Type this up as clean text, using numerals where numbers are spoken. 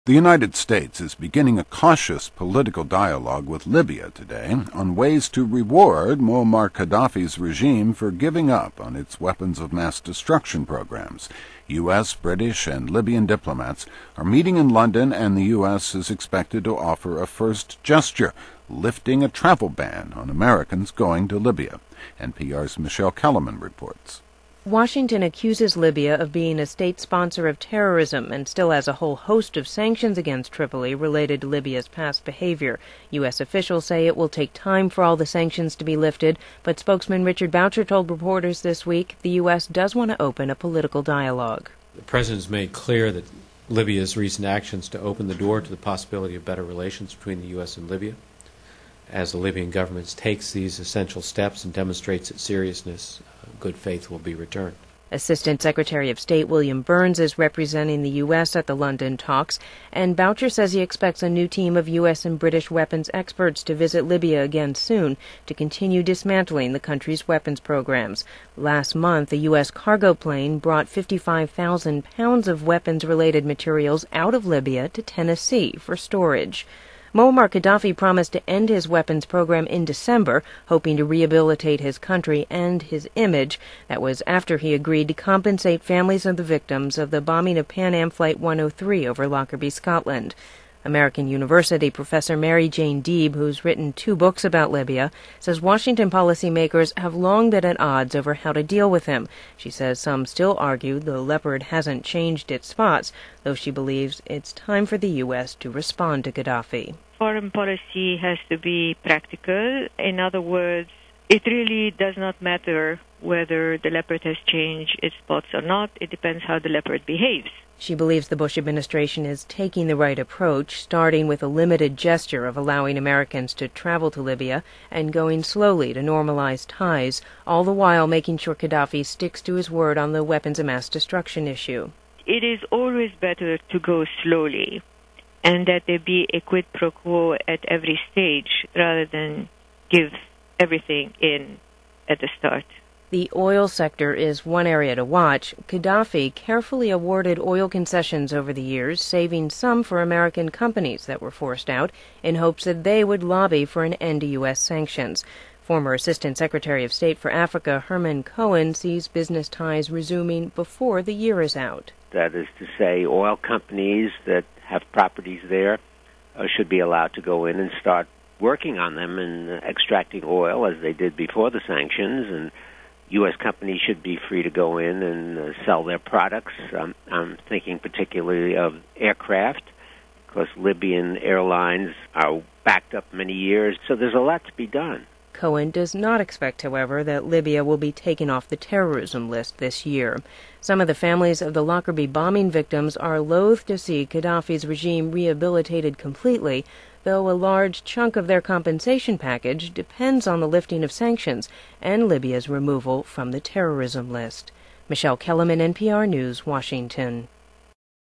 The United States is beginning a cautious political dialogue with Libya today on ways to reward Muammar Gaddafi's regime for giving up on its weapons of mass destruction programs. U.S., British, and Libyan diplomats are meeting in London, and the U.S. is expected to offer a first gesture, lifting a travel ban on Americans going to Libya. NPR's Michelle Kellerman reports. Washington accuses Libya of being a state sponsor of terrorism and still has a whole host of sanctions against Tripoli related to Libya's past behavior. U.S. officials say it will take time for all the sanctions to be lifted, but spokesman Richard Boucher told reporters this week the U.S. does want to open a political dialogue. The President has made clear that Libya's recent actions to open the door to the possibility of better relations between the U.S. and Libya. As the Libyan government takes these essential steps and demonstrates its seriousness, good faith will be returned. Assistant Secretary of State William Burns is representing the U.S. at the London talks, and Boucher says he expects a new team of U.S. and British weapons experts to visit Libya again soon to continue dismantling the country's weapons programs. Last month, a U.S. cargo plane brought 55,000 pounds of weapons-related materials out of Libya to Tennessee for storage. Muammar Gaddafi promised to end his weapons program in December, hoping to rehabilitate his country and his image. That was after he agreed to compensate families of the victims of the bombing of Pan Am Flight 103 over Lockerbie, Scotland. American University professor Mary Jane Deeb, who's written 2 books about Libya, says Washington policymakers have long been at odds over how to deal with him. She says some still argue the Leopard hasn't changed its spots, though she believes it's time for the U.S. to respond to Gaddafi. Foreign policy has to be practical. In other words, it really does not matter whether the Leopard has changed its spots or not. It depends how the Leopard behaves. She believes the Bush administration is taking the right approach, starting with a limited gesture of allowing Americans to travel to Libya and going slowly to normalize ties, all the while making sure Gaddafi sticks to his word on the weapons of mass destruction issue. It is always better to go slowly and that there be a quid pro quo at every stage rather than give everything in at the start. The oil sector is one area to watch. Gaddafi carefully awarded oil concessions over the years, saving some for American companies that were forced out in hopes that they would lobby for an end to U.S. sanctions. Former Assistant Secretary of State for Africa Herman Cohen sees business ties resuming before the year is out. That is to say, oil companies that have properties there should be allowed to go in and start working on them and extracting oil as they did before the sanctions, and U.S. companies should be free to go in and sell their products. I'm thinking particularly of aircraft, because Libyan airlines are backed up many years, so there's a lot to be done. Cohen does not expect, however, that Libya will be taken off the terrorism list this year. Some of the families of the Lockerbie bombing victims are loath to see Gaddafi's regime rehabilitated completely, though a large chunk of their compensation package depends on the lifting of sanctions and Libya's removal from the terrorism list. Michelle Kellerman, NPR News, Washington.